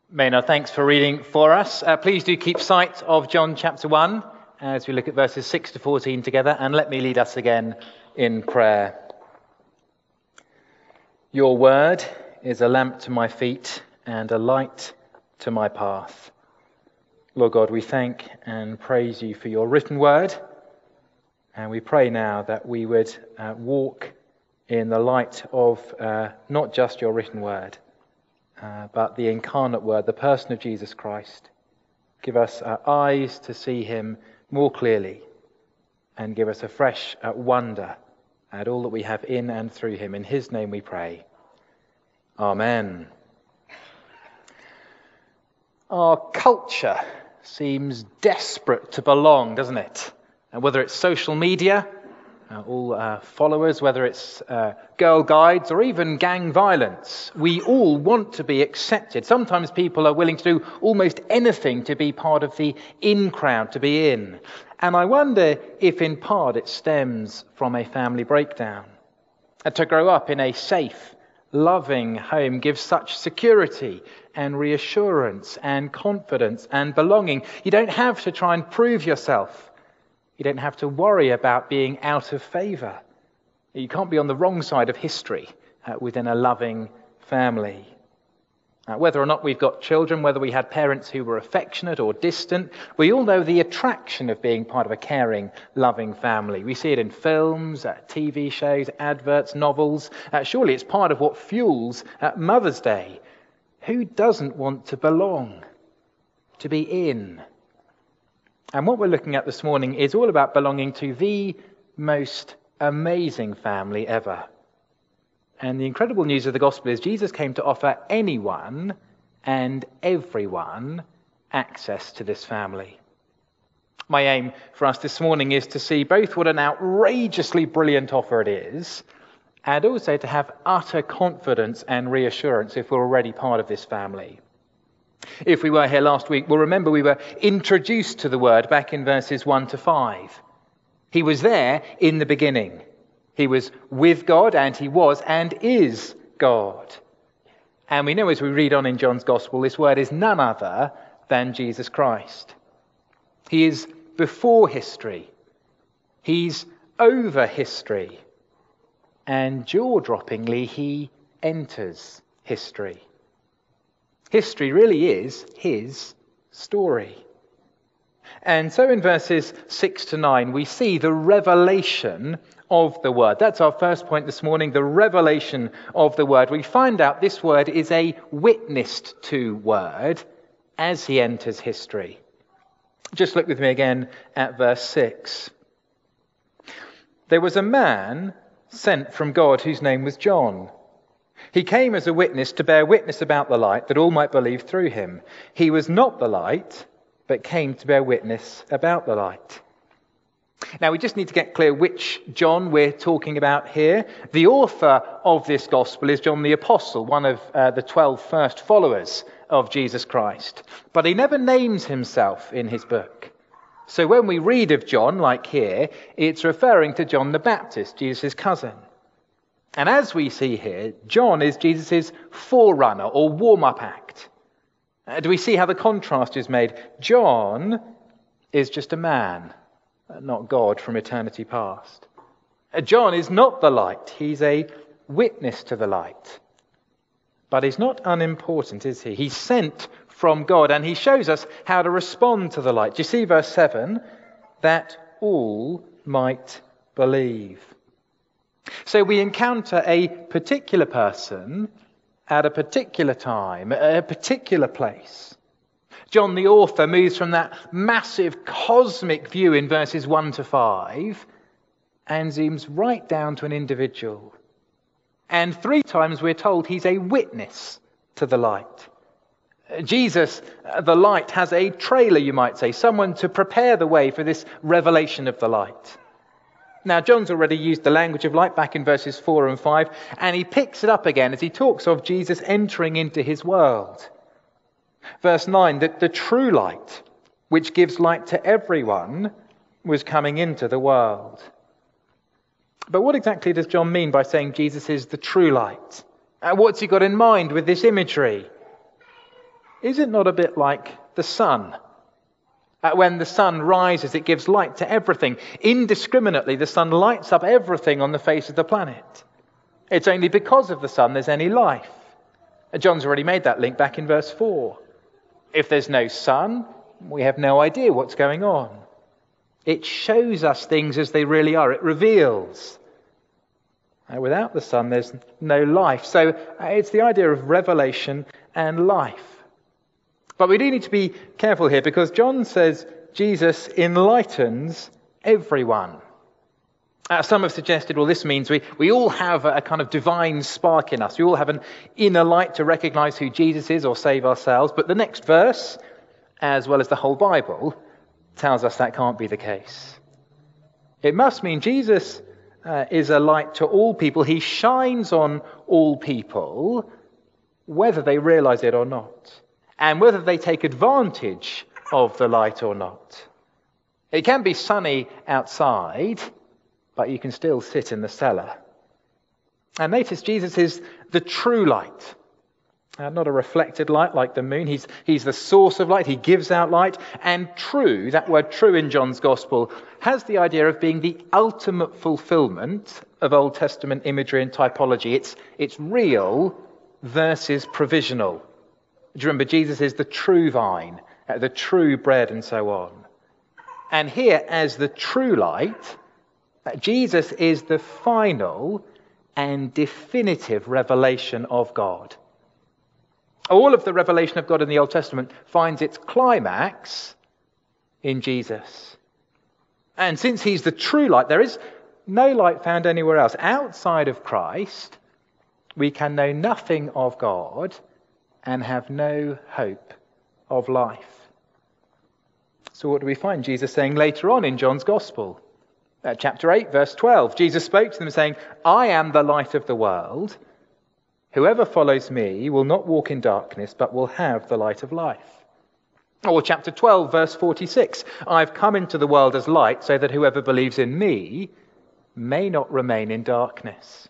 Maynard, thanks for reading for us. Please do keep sight of John chapter 1 as we look at verses 6 to 14 together, and let me lead us again in prayer. Your word is a lamp to my feet and a light to my path. Lord God, we thank and praise you for your written word, and we pray now that we would walk in the light of not just your written word, but the incarnate word, the person of Jesus Christ. Give us eyes to see him more clearly, and give us a fresh wonder at all that we have in and through him. In his name we pray. Amen. Our culture seems desperate to belong, doesn't it? And whether it's social media, all followers, whether it's girl guides or even gang violence, we all want to be accepted. Sometimes people are willing to do almost anything to be part of the in crowd, to be in. And I wonder if in part it stems from a family breakdown. To grow up in a safe, loving home gives such security and reassurance and confidence and belonging. You don't have to try and prove yourself. You don't have to worry about being out of favour. You can't be on the wrong side of history within a loving family. Whether or not we've got children, whether we had parents who were affectionate or distant, we all know the attraction of being part of a caring, loving family. We see it in films, TV shows, adverts, novels. Surely it's part of what fuels Mother's Day. Who doesn't want to belong, to be in? And what we're looking at this morning is all about belonging to the most amazing family ever. And the incredible news of the gospel is Jesus came to offer anyone and everyone access to this family. My aim for us this morning is to see both what an outrageously brilliant offer it is, and also to have utter confidence and reassurance if we're already part of this family. If we were here last week, we'll remember we were introduced to the word back in verses 1 to 5. He was there in the beginning. He was with God, and he was and is God. And we know as we read on in John's Gospel, this word is none other than Jesus Christ. He is before history. He's over history. And jaw-droppingly, he enters history. History really is his story. And so in verses 6 to 9, we see the revelation of the word. That's our first point this morning, the revelation of the word. We find out this word is a witnessed to word as he enters history. Just look with me again at verse 6. There was a man sent from God whose name was John. He came as a witness to bear witness about the light, that all might believe through him. He was not the light, but came to bear witness about the light. Now, we just need to get clear which John we're talking about here. The author of this gospel is John the Apostle, one of the 12 first followers of Jesus Christ. But he never names himself in his book. So when we read of John, like here, it's referring to John the Baptist, Jesus' cousin. And as we see here, John is Jesus' forerunner or warm-up act. Do we see how the contrast is made? John is just a man, not God from eternity past. John is not the light. He's a witness to the light. But he's not unimportant, is he? He's sent from God, and he shows us how to respond to the light. Do you see verse 7? That all might believe. So we encounter a particular person at a particular time, a particular place. John the author moves from that massive cosmic view in verses 1 to 5 and zooms right down to an individual. And 3 times we're told he's a witness to the light. Jesus, the light, has a trailer, you might say, someone to prepare the way for this revelation of the light. Now, John's already used the language of light back in verses 4 and 5, and he picks it up again as he talks of Jesus entering into his world. Verse 9, that the true light, which gives light to everyone, was coming into the world. But what exactly does John mean by saying Jesus is the true light? What's he got in mind with this imagery? is it not a bit like the sun? When the sun rises, it gives light to everything. Indiscriminately, the sun lights up everything on the face of the planet. It's only because of the sun there's any life. John's already made that link back in verse 4. If there's no sun, we have no idea what's going on. It shows us things as they really are. It reveals. Without the sun, there's no life. So it's the idea of revelation and life. But we do need to be careful here because John says Jesus enlightens everyone. Some have suggested, well, this means we all have a kind of divine spark in us. We all have an inner light to recognize who Jesus is or save ourselves. But the next verse, as well as the whole Bible, tells us that can't be the case. It must mean Jesus is a light to all people. He shines on all people, whether they realize it or not, and whether they take advantage of the light or not. It can be sunny outside, but you can still sit in the cellar. And notice Jesus is the true light. Not a reflected light like the moon. He's the source of light. He gives out light. And true, that word true in John's Gospel, has the idea of being the ultimate fulfillment of Old Testament imagery and typology. It's real versus provisional. Do you remember Jesus is the true vine, the true bread and so on. And here, as the true light, Jesus is the final and definitive revelation of God. All of the revelation of God in the Old Testament finds its climax in Jesus. And since he's the true light, there is no light found anywhere else. Outside of Christ, we can know nothing of God and have no hope of life. So what do we find Jesus saying later on in John's Gospel? Chapter 8, verse 12. Jesus spoke to them saying, I am the light of the world. Whoever follows me will not walk in darkness, but will have the light of life. Or chapter 12, verse 46. I've come into the world as light so that whoever believes in me may not remain in darkness.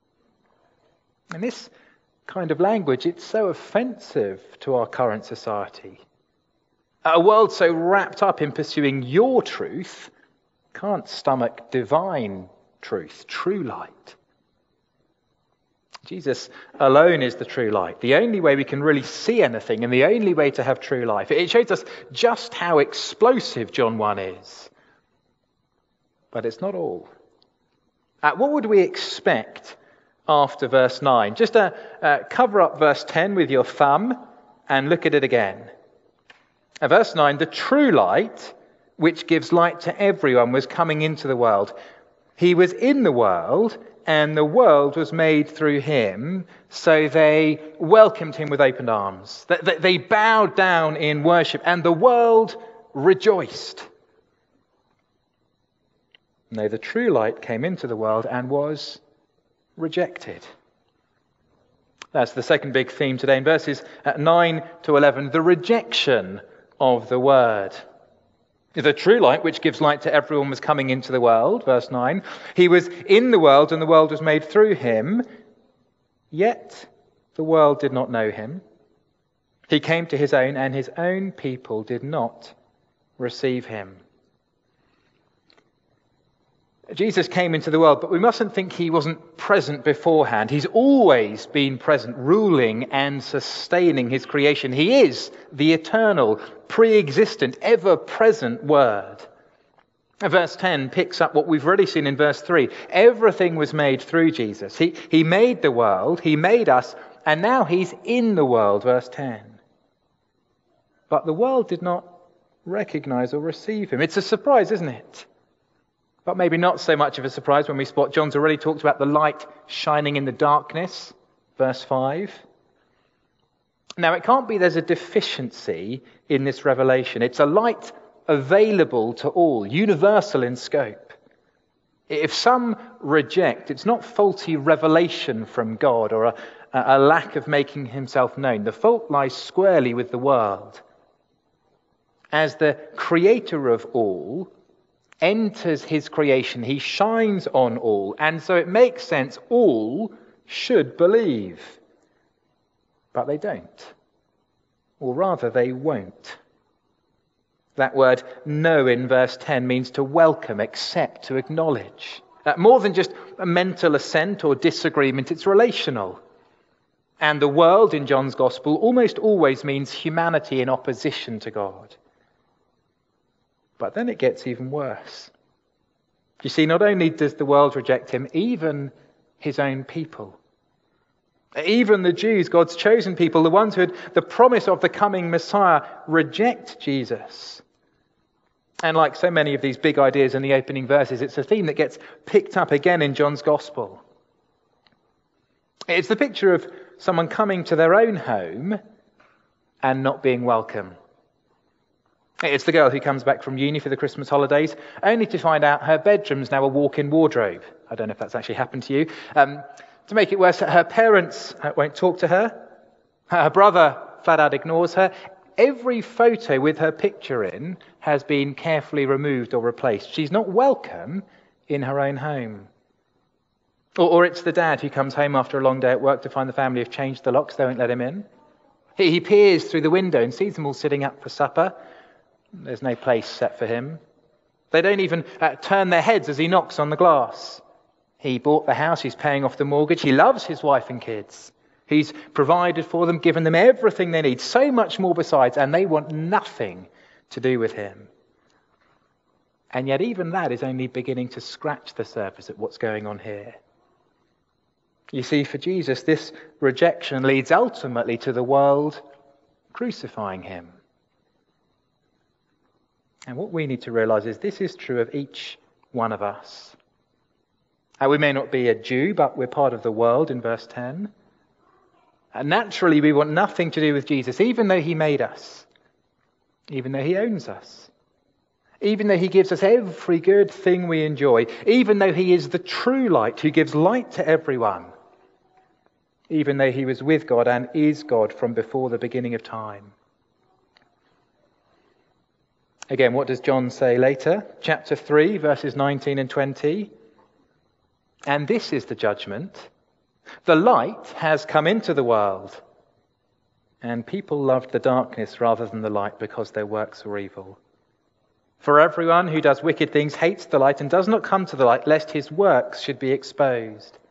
And this kind of language, it's so offensive to our current society. A world so wrapped up in pursuing your truth can't stomach divine truth, true light. Jesus alone is the true light, the only way we can really see anything and the only way to have true life. It shows us just how explosive John 1 is. But it's not all. What would we expect after verse 9? Just cover up verse 10 with your thumb and look at it again. Verse 9, the true light, which gives light to everyone, was coming into the world. He was in the world, and the world was made through him, so they welcomed him with open arms. They bowed down in worship, and the world rejoiced. No, the true light came into the world and was rejected. That's the second big theme today in verses 9 to 11, the rejection of the word. The true light, which gives light to everyone, was coming into the world, verse 9. He was in the world, and the world was made through him, yet the world did not know him. He came to his own, and his own people did not receive him. Jesus came into the world, but we mustn't think he wasn't present beforehand. He's always been present, ruling and sustaining his creation. He is the eternal, pre-existent, ever-present Word. Verse 10 picks up what we've already seen in verse 3. Everything was made through Jesus. He made the world, he made us, and now he's in the world, verse 10. But the world did not recognize or receive him. It's a surprise, isn't it? But maybe not so much of a surprise when we spot John's already talked about the light shining in the darkness, verse 5. Now, it can't be there's a deficiency in this revelation. It's a light available to all, universal in scope. If some reject, it's not faulty revelation from God or a lack of making himself known. The fault lies squarely with the world. As the creator of all enters his creation, he shines on all, and so it makes sense all should believe. But they don't. or rather they won't. That word know in verse 10 means to welcome, accept, to acknowledge. More than just a mental assent or disagreement, it's relational. And the world in John's Gospel almost always means humanity in opposition to God. But then it gets even worse. You see, not only does the world reject him, even his own people. Even the Jews, God's chosen people, the ones who had the promise of the coming Messiah, reject Jesus. And like so many of these big ideas in the opening verses, it's a theme that gets picked up again in John's Gospel. It's the picture of someone coming to their own home and not being welcome. It's the girl who comes back from uni for the Christmas holidays, only to find out her bedroom's now a walk-in wardrobe. I don't know if that's actually happened to you. To make it worse, her parents won't talk to her. Her brother flat out ignores her. Every photo with her picture in has been carefully removed or replaced. She's not welcome in her own home. Or it's the dad who comes home after a long day at work to find the family have changed the locks. They won't let him in. He peers through the window and sees them all sitting up for supper. There's no place set for him. They don't even turn their heads as he knocks on the glass. He bought the house, he's paying off the mortgage, he loves his wife and kids. He's provided for them, given them everything they need, so much more besides, and they want nothing to do with him. And yet even that is only beginning to scratch the surface at what's going on here. You see, for Jesus, this rejection leads ultimately to the world crucifying him. And what we need to realize is this is true of each one of us. We may not be a Jew, but we're part of the world in verse 10. And naturally, we want nothing to do with Jesus, even though he made us, even though he owns us, even though he gives us every good thing we enjoy, even though he is the true light who gives light to everyone, even though he was with God and is God from before the beginning of time. Again, what does John say later? Chapter 3, verses 19 and 20. And this is the judgment. The light has come into the world, and people loved the darkness rather than the light because their works were evil. For everyone who does wicked things hates the light and does not come to the light, lest his works should be exposed.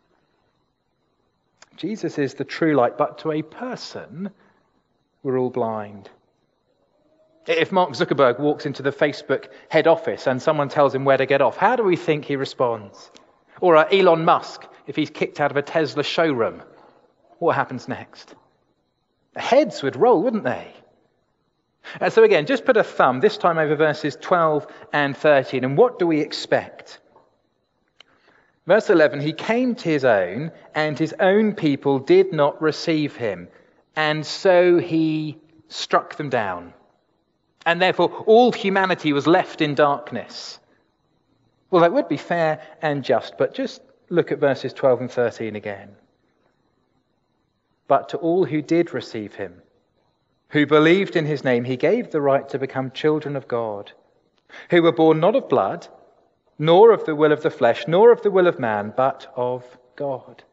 Jesus is the true light, but to a person, we're all blind. If Mark Zuckerberg walks into the Facebook head office and someone tells him where to get off, how do we think he responds? Or Elon Musk, if he's kicked out of a Tesla showroom, what happens next? The heads would roll, wouldn't they? And so again, just put a thumb, this time over verses 12 and 13. And what do we expect? Verse 11, he came to his own, and his own people did not receive him. And so he struck them down. And therefore, all humanity was left in darkness. Well, that would be fair and just, but just look at verses 12 and 13 again. But to all who did receive him, who believed in his name, he gave the right to become children of God, who were born not of blood, nor of the will of the flesh, nor of the will of man, but of God.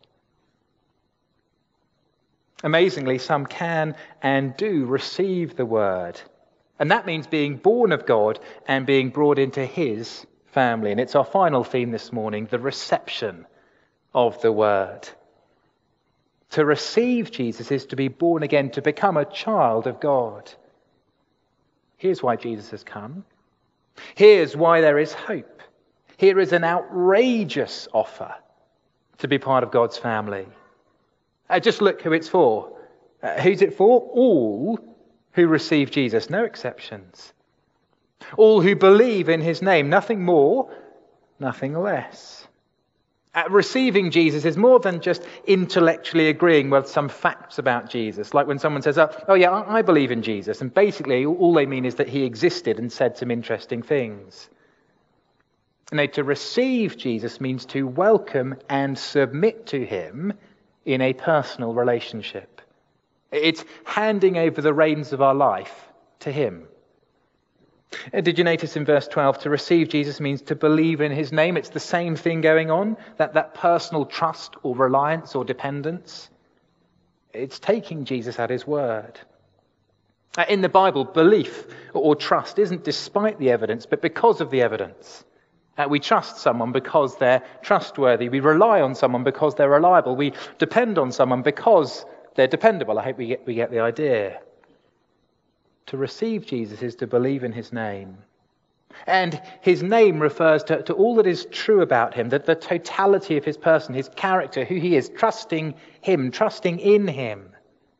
Amazingly, some can and do receive the word. And that means being born of God and being brought into his family. And it's our final theme this morning, the reception of the word. To receive Jesus is to be born again, to become a child of God. Here's why Jesus has come. Here's why there is hope. Here is an outrageous offer to be part of God's family. Just look who it's for. Who's it for? All who receive Jesus, no exceptions. All who believe in his name, nothing more, nothing less. Receiving Jesus is more than just intellectually agreeing with some facts about Jesus. Like when someone says, oh yeah, I believe in Jesus. And basically all they mean is that he existed and said some interesting things. No, to receive Jesus means to welcome and submit to him in a personal relationship. It's handing over the reins of our life to him. Did you notice in verse 12, to receive Jesus means to believe in his name? It's the same thing going on, that personal trust or reliance or dependence. It's taking Jesus at his word. In the Bible, belief or trust isn't despite the evidence, but because of the evidence. We trust someone because they're trustworthy. We rely on someone because they're reliable. We depend on someone because they're dependable. I hope we get the idea. To receive Jesus is to believe in his name. And his name refers to all that is true about him, the totality of his person, his character, who he is, trusting him, trusting in him.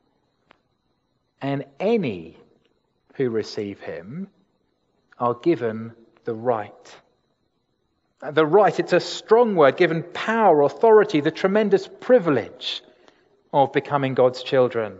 And any who receive him are given the right. The right, it's a strong word, given power, authority, the tremendous privilege of becoming God's children.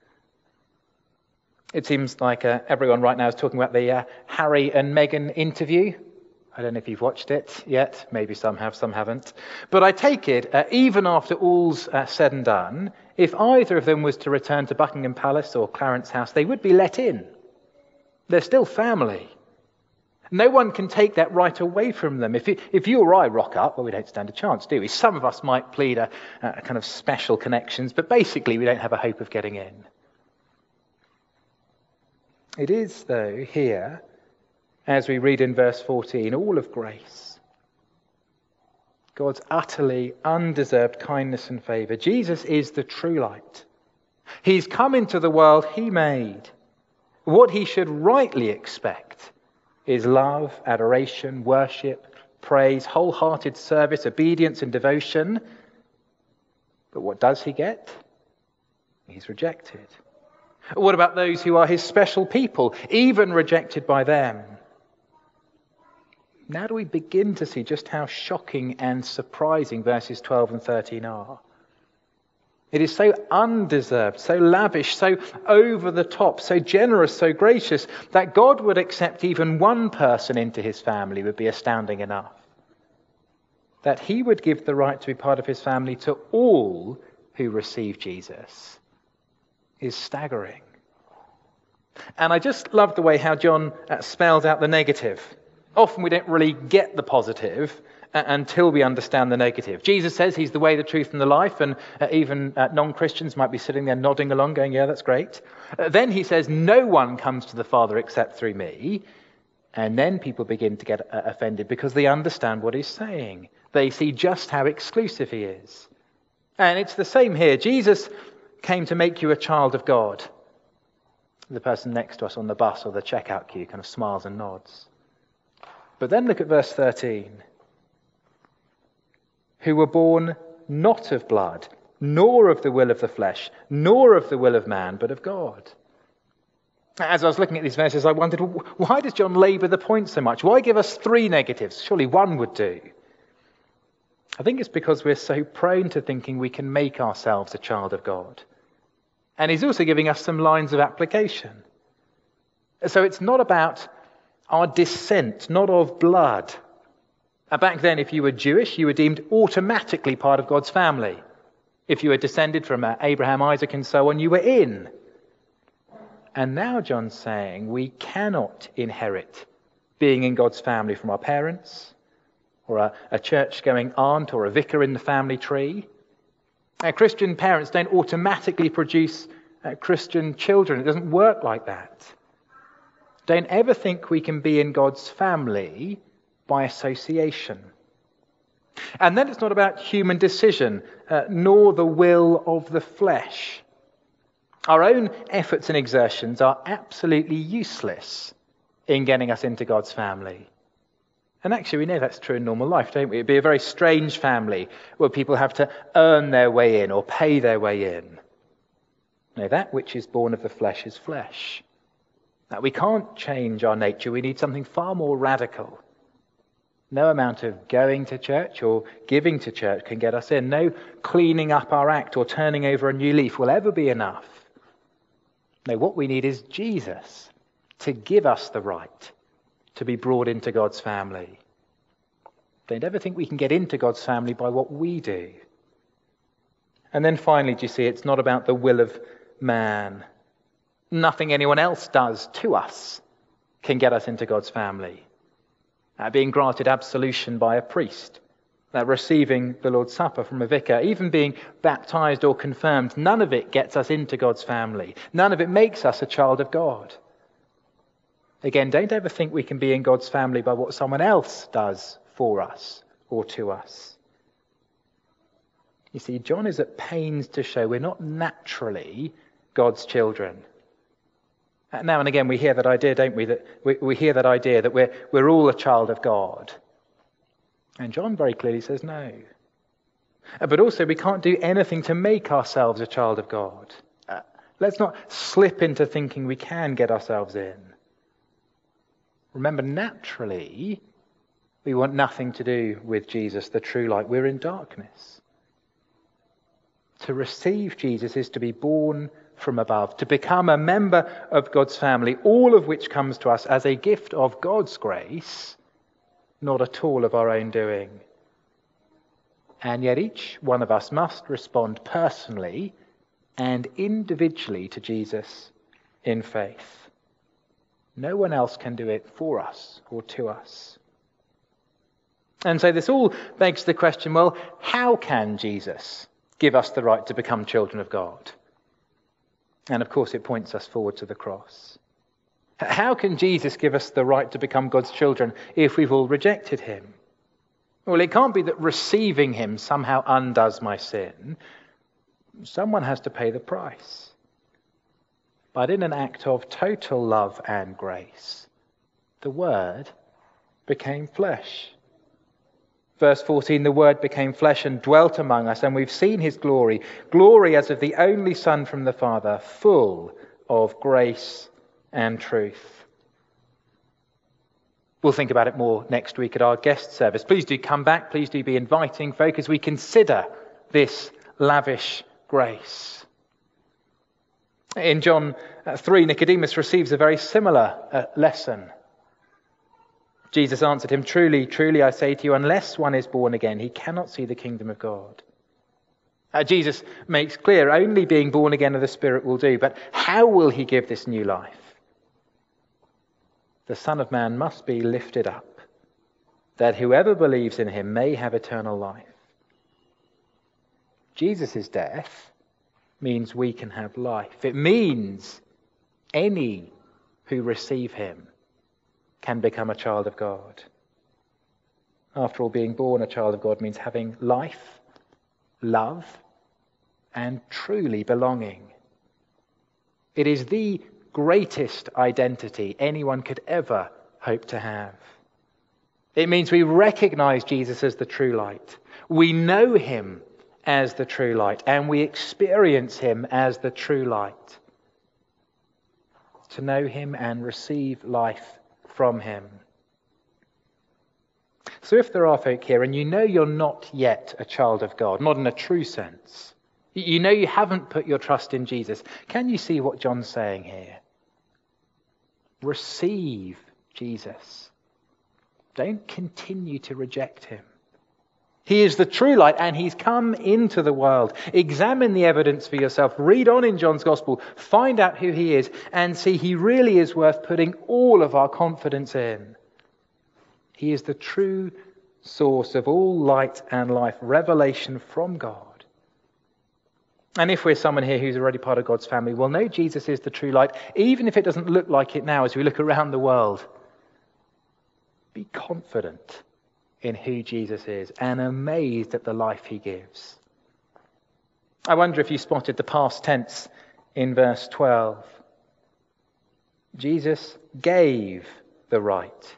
It seems like everyone right now is talking about the Harry and Meghan interview. I don't know if you've watched it yet. Maybe some have, some haven't. But I take it, even after all's said and done, if either of them was to return to Buckingham Palace or Clarence House, they would be let in. They're still family. No one can take that right away from them. If you or I rock up, well, we don't stand a chance, do we? Some of us might plead a kind of special connections, but basically we don't have a hope of getting in. It is, though, here, as we read in verse 14, all of grace. God's utterly undeserved kindness and favour. Jesus is the true light. He's come into the world he made. What he should rightly expect is love, adoration, worship, praise, wholehearted service, obedience and devotion. But what does he get? He's rejected. What about those who are his special people, even rejected by them? Now do we begin to see just how shocking and surprising verses 12 and 13 are. It is so undeserved, so lavish, so over the top, so generous, so gracious, that God would accept even one person into his family would be astounding enough. That he would give the right to be part of his family to all who receive Jesus is staggering. And I just love the way how John spells out the negative. Often we don't really get the positive until we understand the negative. Jesus says he's the way, the truth, and the life, and even non-Christians might be sitting there nodding along, going, yeah, that's great. Then he says, no one comes to the Father except through me. And then people begin to get offended because they understand what he's saying. They see just how exclusive he is. And it's the same here. Jesus came to make you a child of God. The person next to us on the bus or the checkout queue kind of smiles and nods. But then look at verse 13. Who were born not of blood, nor of the will of the flesh, nor of the will of man, but of God. As I was looking at these verses, I wondered, why does John labour the point so much? Why give us three negatives? Surely one would do. I think it's because we're so prone to thinking we can make ourselves a child of God. And he's also giving us some lines of application. So it's not about our descent, not of blood. Back then, if you were Jewish, you were deemed automatically part of God's family. If you were descended from Abraham, Isaac, and so on, you were in. And now John's saying we cannot inherit being in God's family from our parents, or a church-going aunt, or a vicar in the family tree. Christian parents don't automatically produce Christian children. It doesn't work like that. Don't ever think we can be in God's family by association. And then it's not about human decision, nor the will of the flesh. Our own efforts and exertions are absolutely useless in getting us into God's family. And actually, we know that's true in normal life, don't we? It'd be a very strange family where people have to earn their way in or pay their way in. No, that which is born of the flesh is flesh. That we can't change our nature. We need something far more radical. No amount of going to church or giving to church can get us in. No cleaning up our act or turning over a new leaf will ever be enough. No, what we need is Jesus to give us the right to be brought into God's family. Don't ever think we can get into God's family by what we do. And then finally, do you see, it's not about the will of man. Nothing anyone else does to us can get us into God's family. Being granted absolution by a priest, Receiving the Lord's Supper from a vicar, even being baptized or confirmed, none of it gets us into God's family. None of it makes us a child of God. Again, don't ever think we can be in God's family by what someone else does for us or to us. You see, John is at pains to show we're not naturally God's children. Now and again we hear that idea, don't we? That we hear that idea that we're all a child of God. And John very clearly says no. But also we can't do anything to make ourselves a child of God. Let's not slip into thinking we can get ourselves in. Remember, naturally, we want nothing to do with Jesus, the true light. We're in darkness. To receive Jesus is to be born from above, to become a member of God's family, all of which comes to us as a gift of God's grace, not at all of our own doing. And yet each one of us must respond personally and individually to Jesus in faith. No one else can do it for us or to us. And so this all begs the question, well, how can Jesus give us the right to become children of God? And of course it points us forward to the cross. How can Jesus give us the right to become God's children if we've all rejected him? Well, it can't be that receiving him somehow undoes my sin. Someone has to pay the price. But in an act of total love and grace, the Word became flesh. Verse 14, the Word became flesh and dwelt among us, and we've seen his glory, glory as of the only Son from the Father, full of grace and truth. We'll think about it more next week at our guest service. Please do come back. Please do be inviting folk as we consider this lavish grace. In John 3, Nicodemus receives a very similar lesson. Jesus answered him, "Truly, truly, I say to you, unless one is born again, he cannot see the kingdom of God." Jesus makes clear only being born again of the Spirit will do, but how will he give this new life? The Son of Man must be lifted up, that whoever believes in him may have eternal life. Jesus' death means we can have life. It means any who receive him can become a child of God. After all, being born a child of God means having life, love, and truly belonging. It is the greatest identity anyone could ever hope to have. It means we recognize Jesus as the true light. We know him as the true light, and we experience him as the true light. To know him and receive life from him. So if there are folk here and you know you're not yet a child of God, not in a true sense, you know you haven't put your trust in Jesus, can you see what John's saying here? Receive Jesus. Don't continue to reject him. He is the true light and he's come into the world. Examine the evidence for yourself. Read on in John's Gospel. Find out who he is and see he really is worth putting all of our confidence in. He is the true source of all light and life, revelation from God. And if we're someone here who's already part of God's family, we'll know Jesus is the true light, even if it doesn't look like it now as we look around the world. Be confident in who Jesus is and amazed at the life he gives. I wonder if you spotted the past tense in verse 12. Jesus gave the right.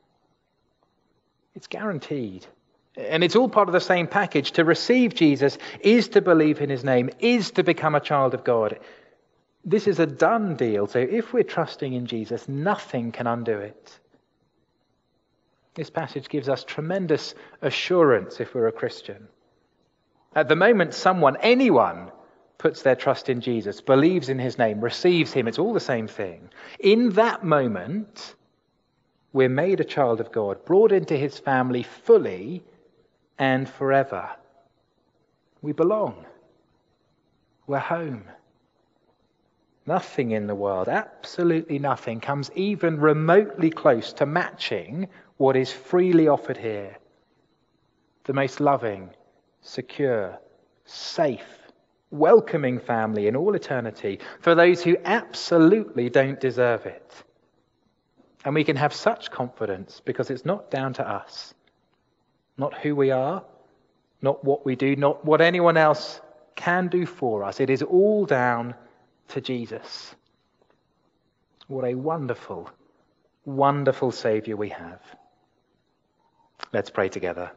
It's guaranteed. And it's all part of the same package. To receive Jesus is to believe in his name, is to become a child of God. This is a done deal. So if we're trusting in Jesus, nothing can undo it. This passage gives us tremendous assurance if we're a Christian. At the moment anyone puts their trust in Jesus, believes in his name, receives him, it's all the same thing. In that moment, we're made a child of God, brought into his family fully and forever. We belong. We're home. Nothing in the world, absolutely nothing, comes even remotely close to matching what is freely offered here. the most loving, secure, safe, welcoming family in all eternity for those who absolutely don't deserve it. And we can have such confidence because it's not down to us, not who we are, not what we do, not what anyone else can do for us. It is all down to Jesus. What a wonderful, wonderful Saviour we have. Let's pray together.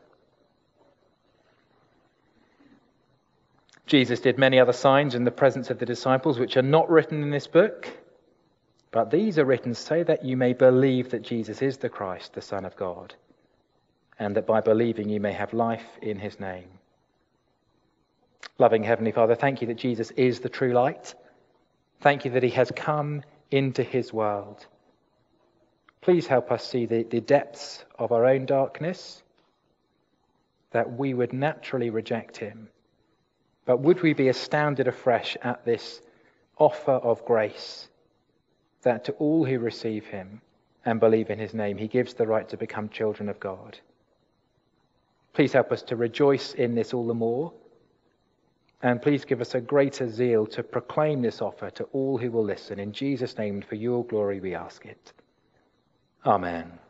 Jesus did many other signs in the presence of the disciples which are not written in this book, but these are written so that you may believe that Jesus is the Christ, the Son of God, and that by believing you may have life in his name. Loving Heavenly Father, thank you that Jesus is the true light. Thank you that he has come into his world. Please help us see the depths of our own darkness, that we would naturally reject him. But would we be astounded afresh at this offer of grace, that to all who receive him and believe in his name, he gives the right to become children of God. Please help us to rejoice in this all the more, and please give us a greater zeal to proclaim this offer to all who will listen. In Jesus' name and for your glory we ask it. Amen.